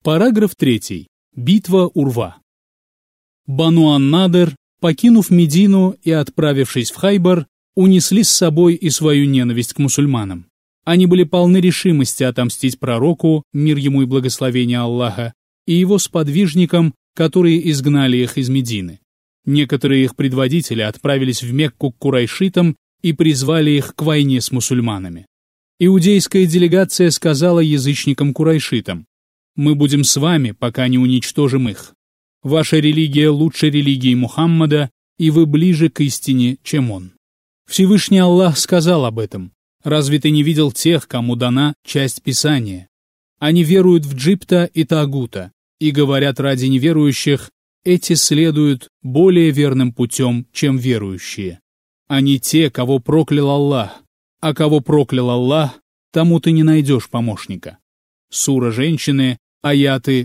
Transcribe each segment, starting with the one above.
Параграф 3. Битва Урва. Бану ан-Надр, покинув Медину и отправившись в Хайбар, унесли с собой и свою ненависть к мусульманам. Они были полны решимости отомстить пророку, мир ему и благословение Аллаха, и его сподвижникам, которые изгнали их из Медины. Некоторые их предводители отправились в Мекку к курайшитам и призвали их к войне с мусульманами. Иудейская делегация сказала язычникам-курайшитам: «Мы будем с вами, пока не уничтожим их. Ваша религия лучше религии Мухаммада, и вы ближе к истине, чем он». Всевышний Аллах сказал об этом: «Разве ты не видел тех, кому дана часть Писания? Они веруют в Джибта и Тагута, и говорят ради неверующих: эти следуют более верным путем, чем верующие. Они те, кого проклял Аллах, а кого проклял Аллах, тому ты не найдешь помощника». Сура Женщины, аяты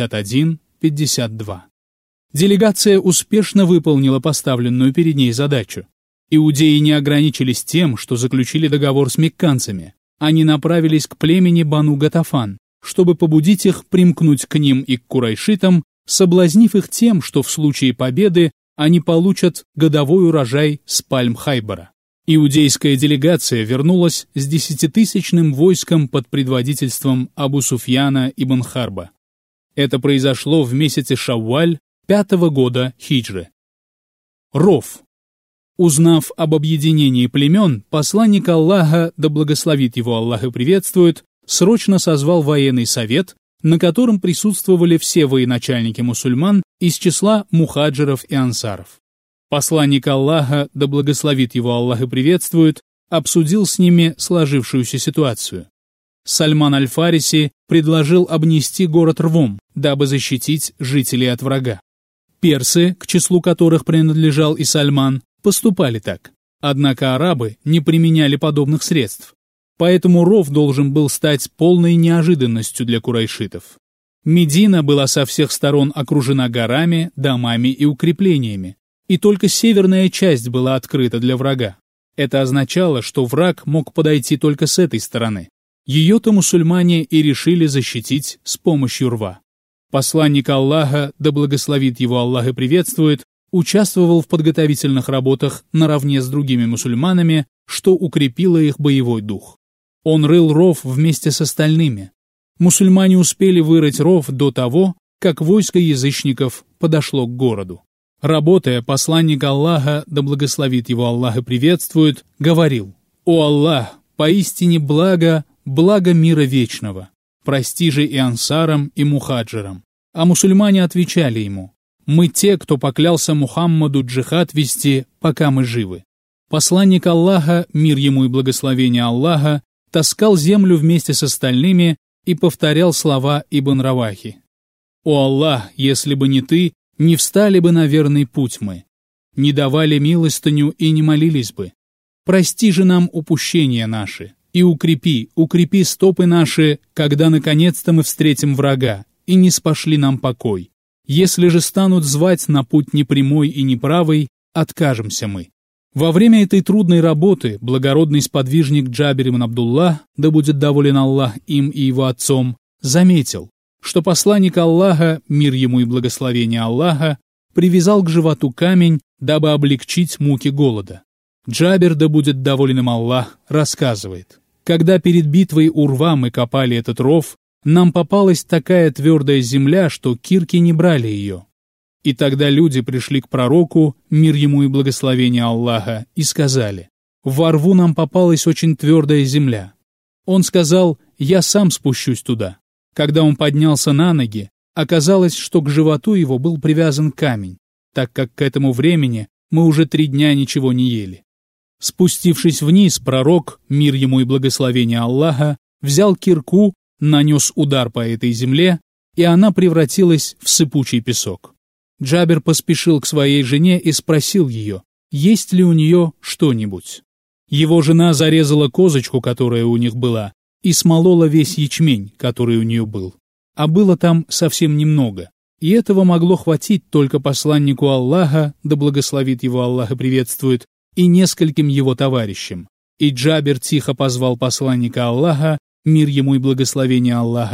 51-52. Делегация успешно выполнила поставленную перед ней задачу. Иудеи не ограничились тем, что заключили договор с мекканцами. Они направились к племени Бану Гатафан, чтобы побудить их примкнуть к ним и к курайшитам, соблазнив их тем, что в случае победы они получат годовой урожай с пальм Хайбара. Иудейская делегация вернулась с 10-тысячным войском под предводительством Абу Суфьяна ибн Харба. Это произошло в месяце Шавваль 5-го года хиджры. Ров. Узнав об объединении племен, посланник Аллаха, да благословит его Аллах и приветствует, срочно созвал военный совет, на котором присутствовали все военачальники мусульман из числа мухаджиров и ансаров. Посланник Аллаха, да благословит его Аллах и приветствует, обсудил с ними сложившуюся ситуацию. Сальман аль-Фариси предложил обнести город рвом, дабы защитить жителей от врага. Персы, к числу которых принадлежал и Сальман, поступали так. Однако арабы не применяли подобных средств. Поэтому ров должен был стать полной неожиданностью для курайшитов. Медина была со всех сторон окружена горами, домами и укреплениями, и только северная часть была открыта для врага. Это означало, что враг мог подойти только с этой стороны. Ее-то мусульмане и решили защитить с помощью рва. Посланник Аллаха, да благословит его Аллах и приветствует, участвовал в подготовительных работах наравне с другими мусульманами, что укрепило их боевой дух. Он рыл ров вместе с остальными. Мусульмане успели вырыть ров до того, как войско язычников подошло к городу. Работая, посланник Аллаха, да благословит его Аллах и приветствует, говорил: «О Аллах, поистине благо мира вечного, прости же и ансарам, и мухаджирам». А мусульмане отвечали ему: «Мы те, кто поклялся Мухаммаду джихад вести, пока мы живы». Посланник Аллаха, мир ему и благословение Аллаха, таскал землю вместе с остальными и повторял слова Ибн Равахи: «О Аллах, если бы не ты, не встали бы на верный путь мы, не давали милостыню и не молились бы. Прости же нам упущения наши, и укрепи стопы наши, когда наконец-то мы встретим врага, и не спошли нам покой. Если же станут звать на путь непрямой и неправый, откажемся мы». Во время этой трудной работы благородный сподвижник Джабир ибн Абдуллах, да будет доволен Аллах им и его отцом, заметил, что посланник Аллаха, мир ему и благословение Аллаха, привязал к животу камень, дабы облегчить муки голода. Джабир, да будет доволен им Аллах, рассказывает: «Когда перед битвой у рва мы копали этот ров, нам попалась такая твердая земля, что кирки не брали ее. И тогда люди пришли к пророку, мир ему и благословение Аллаха, и сказали: во рву нам попалась очень твердая земля. Он сказал: я сам спущусь туда. Когда он поднялся на ноги, оказалось, что к животу его был привязан камень, так как к этому времени мы уже 3 дня ничего не ели. Спустившись вниз, пророк, мир ему и благословение Аллаха, взял кирку, нанес удар по этой земле, и она превратилась в сыпучий песок. Джабир поспешил к своей жене и спросил ее, есть ли у нее что-нибудь. Его жена зарезала козочку, которая у них была, и смолола весь ячмень, который у нее был. А было там совсем немного, и этого могло хватить только посланнику Аллаха, да благословит его Аллах и приветствует, и нескольким его товарищам. И Джабир тихо позвал посланника Аллаха, мир ему и благословение Аллаха,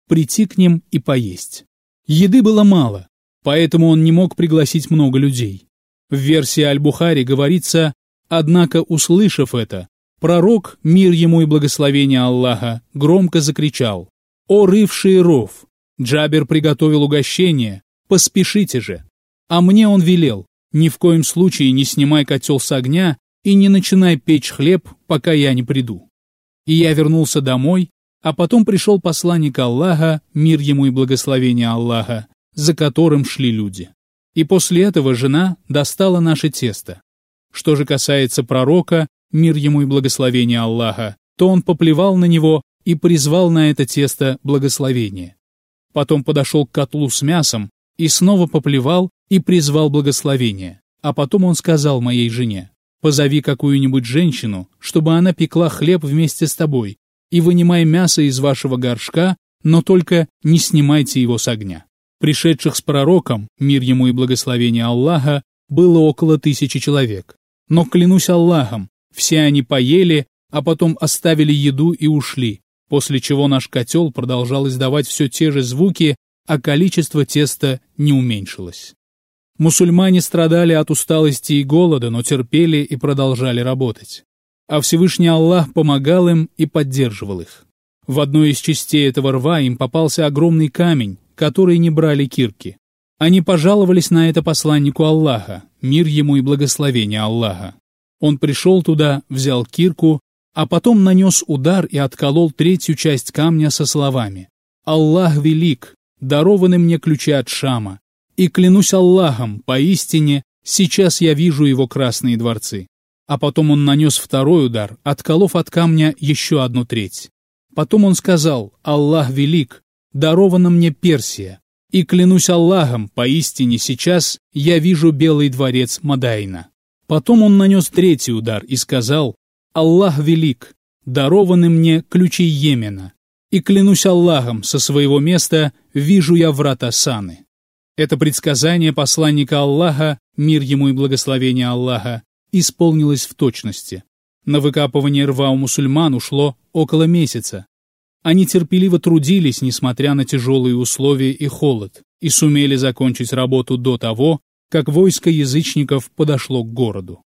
прийти к ним и поесть. Еды было мало, поэтому он не мог пригласить много людей. В версии Аль-Бухари говорится: «Однако, услышав это, пророк, мир ему и благословение Аллаха, громко закричал: «О рывшие ров! Джабер приготовил угощение, поспешите же!» А мне он велел: «Ни в коем случае не снимай котел с огня и не начинай печь хлеб, пока я не приду». И я вернулся домой, а потом пришел посланник Аллаха, мир ему и благословение Аллаха, за которым шли люди. И после этого жена достала наше тесто. Что же касается пророка, мир ему и благословение Аллаха, то он поплевал на него и призвал на это тесто благословение. Потом подошел к котлу с мясом и снова поплевал и призвал благословение. А потом он сказал моей жене: «Позови какую-нибудь женщину, чтобы она пекла хлеб вместе с тобой, и вынимай мясо из вашего горшка, но только не снимайте его с огня». Пришедших с пророком, мир ему и благословение Аллаха, было около 1000 человек. Но, клянусь Аллахом, все они поели, а потом оставили еду и ушли, после чего наш котел продолжал издавать все те же звуки, а количество теста не уменьшилось. Мусульмане страдали от усталости и голода, но терпели и продолжали работать. А Всевышний Аллах помогал им и поддерживал их. В одной из частей этого рва им попался огромный камень, который не брали кирки. Они пожаловались на это посланнику Аллаха, мир ему и благословение Аллаха. Он пришел туда, взял кирку, а потом нанес удар и отколол 1/3 часть камня со словами: «Аллах велик, дарованы мне ключи от Шама, и клянусь Аллахом, поистине, сейчас я вижу его красные дворцы». А потом он нанес второй удар, отколов от камня еще 1/3. Потом он сказал: «Аллах велик, дарована мне Персия, и клянусь Аллахом, поистине сейчас я вижу белый дворец Мадайна». Потом он нанес 3-й удар и сказал: «Аллах велик, дарованы мне ключи Йемена, и клянусь Аллахом, со своего места вижу я врата Саны». Это предсказание посланника Аллаха, мир ему и благословение Аллаха, исполнилось в точности. На выкапывание рва у мусульман ушло около месяца. Они терпеливо трудились, несмотря на тяжелые условия и холод, и сумели закончить работу до того, как войско язычников подошло к городу.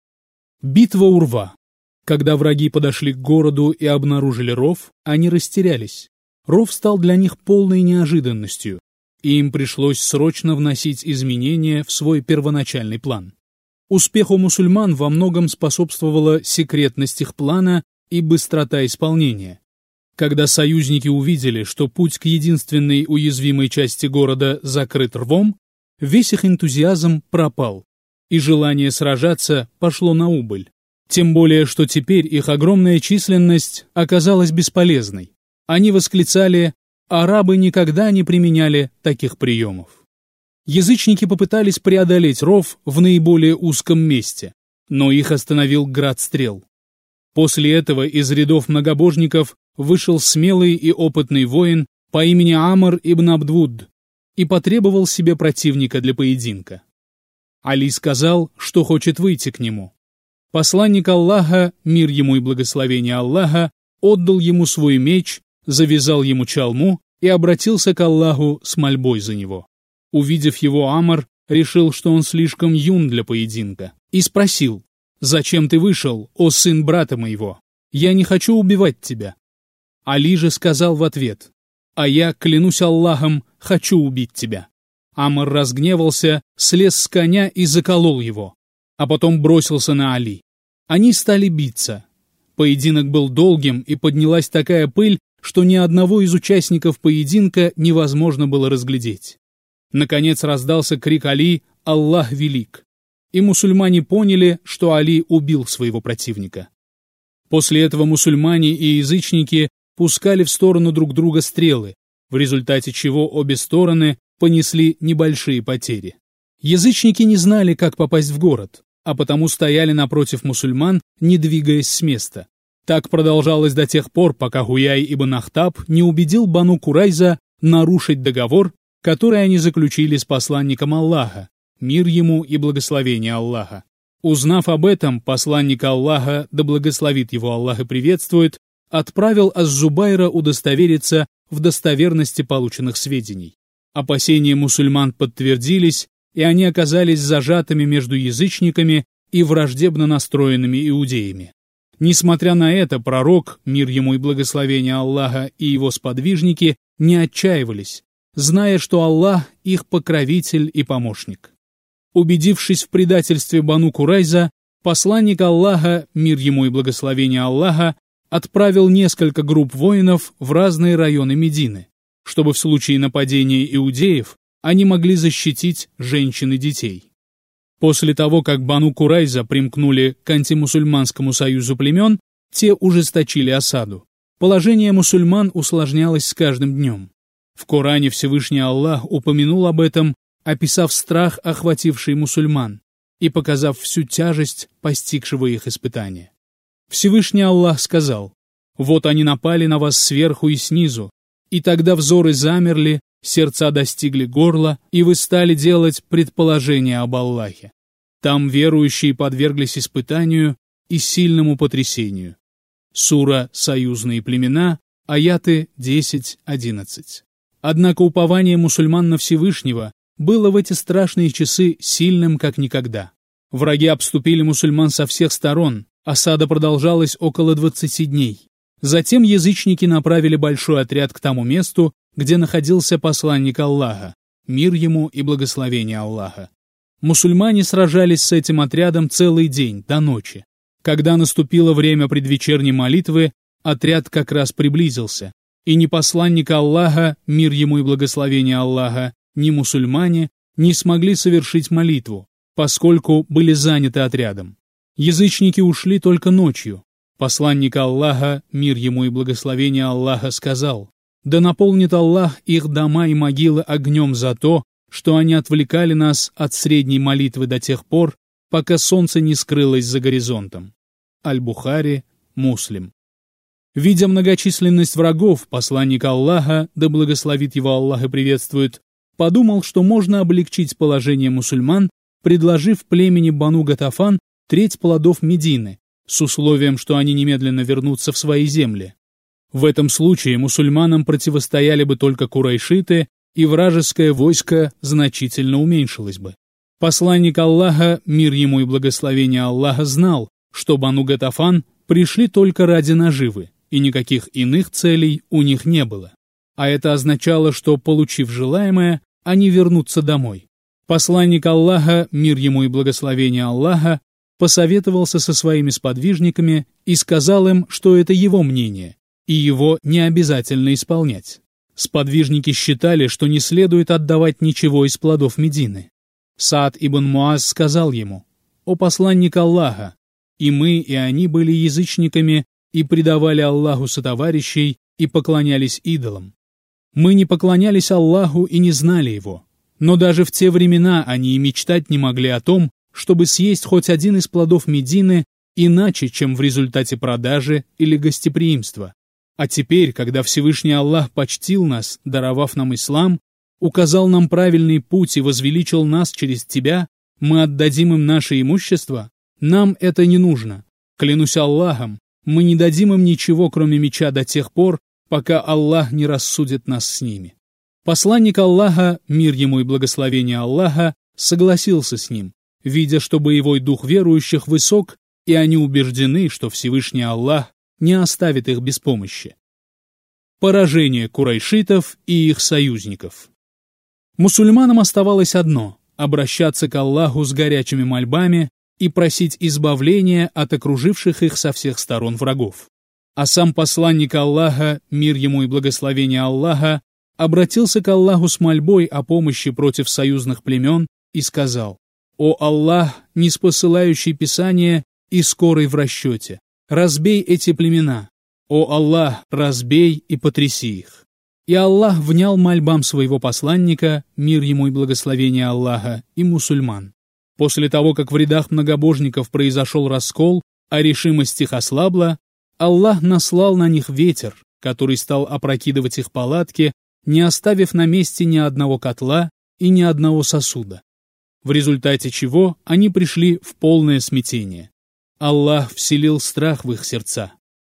Битва у рва. Когда враги подошли к городу и обнаружили ров, они растерялись. Ров стал для них полной неожиданностью, и им пришлось срочно вносить изменения в свой первоначальный план. Успеху мусульман во многом способствовала секретность их плана и быстрота исполнения. Когда союзники увидели, что путь к единственной уязвимой части города закрыт рвом, весь их энтузиазм пропал, и желание сражаться пошло на убыль. Тем более, что теперь их огромная численность оказалась бесполезной. Они восклицали: «Арабы никогда не применяли таких приемов». Язычники попытались преодолеть ров в наиболее узком месте, но их остановил град стрел. После этого из рядов многобожников вышел смелый и опытный воин по имени Амр ибн Абдвуд и потребовал себе противника для поединка. Али сказал, что хочет выйти к нему. Посланник Аллаха, мир ему и благословение Аллаха, отдал ему свой меч, завязал ему чалму и обратился к Аллаху с мольбой за него. Увидев его, Амр решил, что он слишком юн для поединка, и спросил: «Зачем ты вышел, о сын брата моего? Я не хочу убивать тебя». Али же сказал в ответ: «А я, клянусь Аллахом, хочу убить тебя». Амр разгневался, слез с коня и заколол его, а потом бросился на Али. Они стали биться. Поединок был долгим, и поднялась такая пыль, что ни одного из участников поединка невозможно было разглядеть. Наконец раздался крик Али: «Аллах велик!» И мусульмане поняли, что Али убил своего противника. После этого мусульмане и язычники пускали в сторону друг друга стрелы, в результате чего обе стороны понесли небольшие потери. Язычники не знали, как попасть в город, а потому стояли напротив мусульман, не двигаясь с места. Так продолжалось до тех пор, пока Хуяй ибн Ахтаб не убедил Бану Курайза нарушить договор, который они заключили с посланником Аллаха, мир ему и благословение Аллаха. Узнав об этом, посланник Аллаха, да благословит его Аллах и приветствует, отправил Аз-Зубайра удостовериться в достоверности полученных сведений. Опасения мусульман подтвердились, и они оказались зажатыми между язычниками и враждебно настроенными иудеями. Несмотря на это, пророк, мир ему и благословение Аллаха, и его сподвижники не отчаивались, зная, что Аллах их покровитель и помощник. Убедившись в предательстве Бану Курайза, посланник Аллаха, мир ему и благословение Аллаха, отправил несколько групп воинов в разные районы Медины, чтобы в случае нападения иудеев они могли защитить женщин и детей. После того, как Бану Курайза примкнули к антимусульманскому союзу племен, те ужесточили осаду. Положение мусульман усложнялось с каждым днем. В Коране Всевышний Аллах упомянул об этом, описав страх, охвативший мусульман, и показав всю тяжесть постигшего их испытания. Всевышний Аллах сказал: «Вот они напали на вас сверху и снизу, и тогда взоры замерли, сердца достигли горла, и вы стали делать предположения об Аллахе. Там верующие подверглись испытанию и сильному потрясению». Сура «Союзные племена», аяты 10-11. Однако упование мусульман на Всевышнего было в эти страшные часы сильным как никогда. Враги обступили мусульман со всех сторон, осада продолжалась около 20 дней. Затем язычники направили большой отряд к тому месту, где находился посланник Аллаха, мир ему и благословение Аллаха. Мусульмане сражались с этим отрядом целый день, до ночи. Когда наступило время предвечерней молитвы, отряд как раз приблизился, и ни посланник Аллаха, мир ему и благословение Аллаха, ни мусульмане не смогли совершить молитву, поскольку были заняты отрядом. Язычники ушли только ночью. Посланник Аллаха, мир ему и благословение Аллаха, сказал: «Да наполнит Аллах их дома и могилы огнем за то, что они отвлекали нас от средней молитвы до тех пор, пока солнце не скрылось за горизонтом». Аль-Бухари, Муслим. Видя многочисленность врагов, посланник Аллаха, да благословит его Аллах и приветствует, подумал, что можно облегчить положение мусульман, предложив племени Бану Гатафан треть плодов Медины, с условием, что они немедленно вернутся в свои земли. В этом случае мусульманам противостояли бы только курайшиты, и вражеское войско значительно уменьшилось бы. Посланник Аллаха, мир ему и благословение Аллаха, знал, что Бану Гатафан пришли только ради наживы, и никаких иных целей у них не было. А это означало, что, получив желаемое, они вернутся домой. Посланник Аллаха, мир ему и благословение Аллаха, посоветовался со своими сподвижниками и сказал им, что это его мнение, и его не обязательно исполнять. Сподвижники считали, что не следует отдавать ничего из плодов Медины. Саад ибн Муаз сказал ему: «О посланник Аллаха, и мы, и они были язычниками и предавали Аллаху сотоварищей и поклонялись идолам. Мы не поклонялись Аллаху и не знали его, но даже в те времена они и мечтать не могли о том, чтобы съесть хоть один из плодов Медины иначе, чем в результате продажи или гостеприимства. А теперь, когда Всевышний Аллах почтил нас, даровав нам ислам, указал нам правильный путь и возвеличил нас через тебя, мы отдадим им наше имущество? Нам это не нужно. Клянусь Аллахом, мы не дадим им ничего, кроме меча, до тех пор, пока Аллах не рассудит нас с ними». Посланник Аллаха, мир ему и благословение Аллаха, согласился с ним, видя, что боевой дух верующих высок, и они убеждены, что Всевышний Аллах не оставит их без помощи. Поражение курайшитов и их союзников. Мусульманам оставалось одно — обращаться к Аллаху с горячими мольбами и просить избавления от окруживших их со всех сторон врагов. А сам посланник Аллаха, мир ему и благословение Аллаха, обратился к Аллаху с мольбой о помощи против союзных племен и сказал: «О Аллах, ниспосылающий Писание и скорый в расчете, разбей эти племена. О Аллах, разбей и потряси их». И Аллах внял мольбам своего посланника, мир ему и благословение Аллаха, и мусульман. После того, как в рядах многобожников произошел раскол, а решимость их ослабла, Аллах наслал на них ветер, который стал опрокидывать их палатки, не оставив на месте ни одного котла и ни одного сосуда. В результате чего они пришли в полное смятение. Аллах вселил страх в их сердца.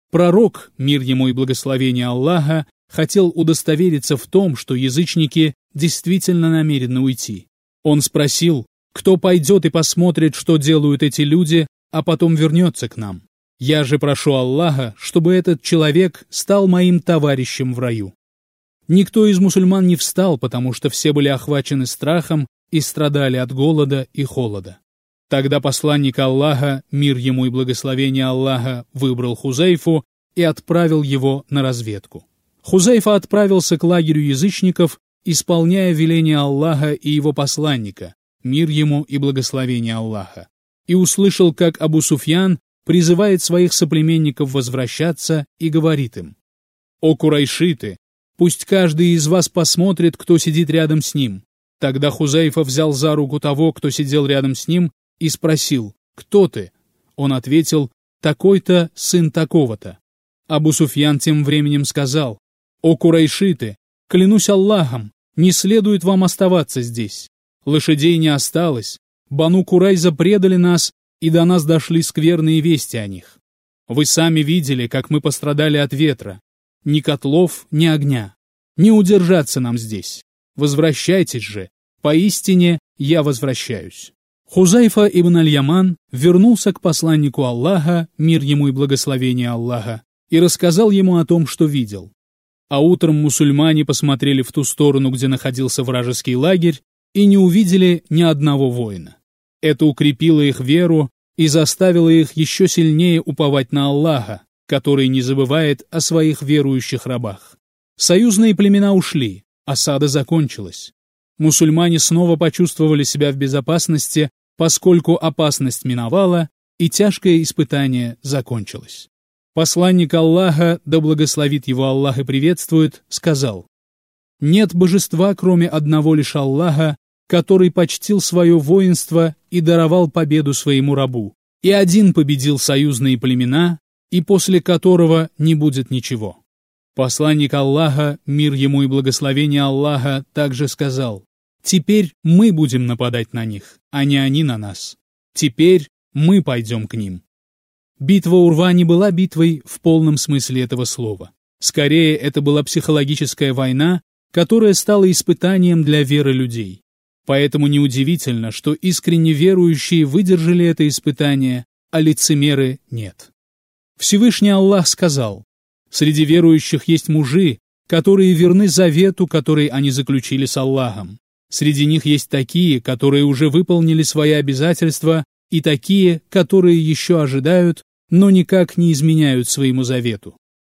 Пророк, мир ему и благословение Аллаха, хотел удостовериться в том, что язычники действительно намерены уйти. Он спросил, кто пойдет и посмотрит, что делают эти люди, а потом вернется к нам. Я же прошу Аллаха, чтобы этот человек стал моим товарищем в раю. Никто из мусульман не встал, потому что все были охвачены страхом и страдали от голода и холода. Тогда посланник Аллаха, мир ему и благословение Аллаха, выбрал Хузайфу и отправил его на разведку. Хузайфа отправился к лагерю язычников, исполняя веление Аллаха и его посланника, мир ему и благословение Аллаха, и услышал, как Абу Суфьян призывает своих соплеменников возвращаться и говорит им: «О курайшиты, пусть каждый из вас посмотрит, кто сидит рядом с ним». Тогда Хузайфа взял за руку того, кто сидел рядом с ним, и спросил: «Кто ты?» Он ответил: «Такой-то сын такого-то». Абу Суфьян тем временем сказал: «О курайшиты, клянусь Аллахом, не следует вам оставаться здесь. Лошадей не осталось, Бану Курайза предали нас, и до нас дошли скверные вести о них. Вы сами видели, как мы пострадали от ветра. Ни котлов, ни огня. Не удержаться нам здесь. Возвращайтесь же. Поистине я возвращаюсь». Хузайфа ибн аль-Яман вернулся к посланнику Аллаха, мир ему и благословение Аллаха, и рассказал ему о том, что видел. А утром мусульмане посмотрели в ту сторону, где находился вражеский лагерь, и не увидели ни одного воина. Это укрепило их веру и заставило их еще сильнее уповать на Аллаха, который не забывает о своих верующих рабах. Союзные племена ушли, осада закончилась. Мусульмане снова почувствовали себя в безопасности, поскольку опасность миновала и тяжкое испытание закончилось. Посланник Аллаха, да благословит его Аллах и приветствует, сказал: «Нет божества, кроме одного лишь Аллаха, который почтил свое воинство и даровал победу своему рабу, и один победил союзные племена, и после которого не будет ничего». Посланник Аллаха, мир ему и благословение Аллаха, также сказал: «Теперь мы будем нападать на них, а не они на нас. Теперь мы пойдем к ним». Битва Урва не была битвой в полном смысле этого слова. Скорее, это была психологическая война, которая стала испытанием для веры людей. Поэтому неудивительно, что искренне верующие выдержали это испытание, а лицемеры нет. Всевышний Аллах сказал: «Среди верующих есть мужи, которые верны завету, который они заключили с Аллахом. Среди них есть такие, которые уже выполнили свои обязательства, и такие, которые еще ожидают, но никак не изменяют своему завету.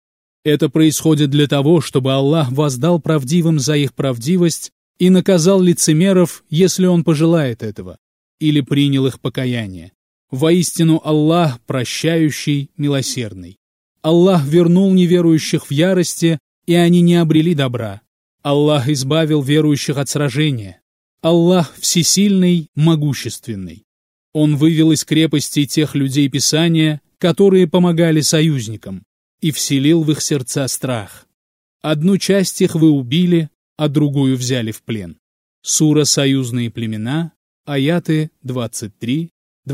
Это происходит для того, чтобы Аллах воздал правдивым за их правдивость и наказал лицемеров, если Он пожелает этого, или принял их покаяние. Воистину Аллах прощающий, милосердный. Аллах вернул неверующих в ярости, и они не обрели добра. Аллах избавил верующих от сражения. Аллах всесильный, могущественный. Он вывел из крепостей тех людей Писания, которые помогали союзникам, и вселил в их сердца страх. Одну часть их вы убили, а другую взяли в плен. Сура «Союзные племена», аяты 23-26.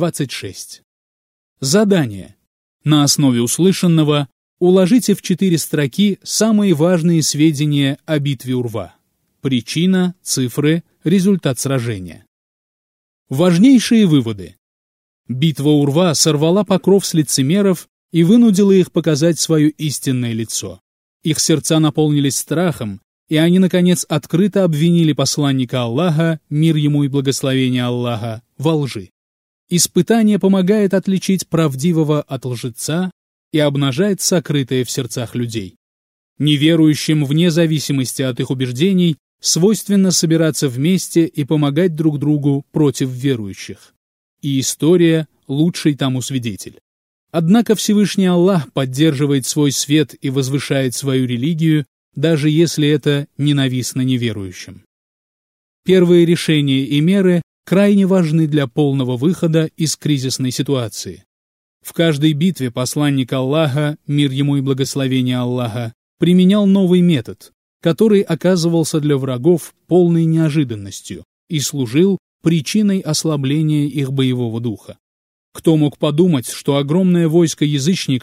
Задание. На основе услышанного уложите в 4 строки самые важные сведения о битве Урва. Причина, цифры, результат сражения. Важнейшие выводы. Битва Урва сорвала покров с лицемеров и вынудила их показать свое истинное лицо. Их сердца наполнились страхом, и они, наконец, открыто обвинили посланника Аллаха, мир ему и благословение Аллаха, во лжи. Испытание помогает отличить правдивого от лжеца и обнажает сокрытое в сердцах людей. Неверующим, вне зависимости от их убеждений, свойственно собираться вместе и помогать друг другу против верующих. И история – лучший тому свидетель. Однако Всевышний Аллах поддерживает свой свет и возвышает свою религию, даже если это ненавистно неверующим. Первые решения и меры крайне важны для полного выхода из кризисной ситуации. В каждой битве посланник Аллаха, мир ему и благословение Аллаха, применял новый метод, который оказывался для врагов полной неожиданностью и служил причиной ослабления их боевого духа. Кто мог подумать, что огромное войско язычников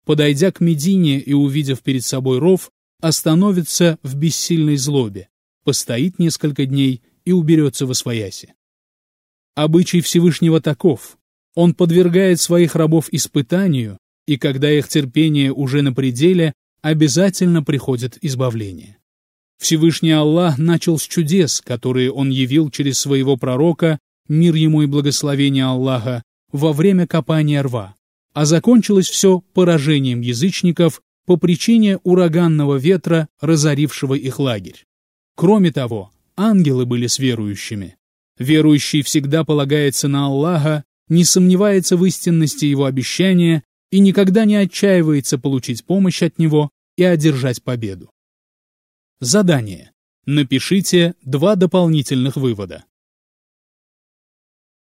подойдя к Медине и увидев перед собой ров, остановится в бессильной злобе, постоит несколько дней и уберется восвояси. Обычай Всевышнего таков: он подвергает своих рабов испытанию, и когда их терпение уже на пределе, обязательно приходит избавление. Всевышний Аллах начал с чудес, которые он явил через своего пророка, мир ему и благословение Аллаха, во время копания рва, а закончилось все поражением язычников по причине ураганного ветра, разорившего их лагерь. Кроме того, ангелы были с верующими. Верующий всегда полагается на Аллаха, не сомневается в истинности его обещания и никогда не отчаивается получить помощь от него и одержать победу. Задание. Напишите 2 дополнительных вывода.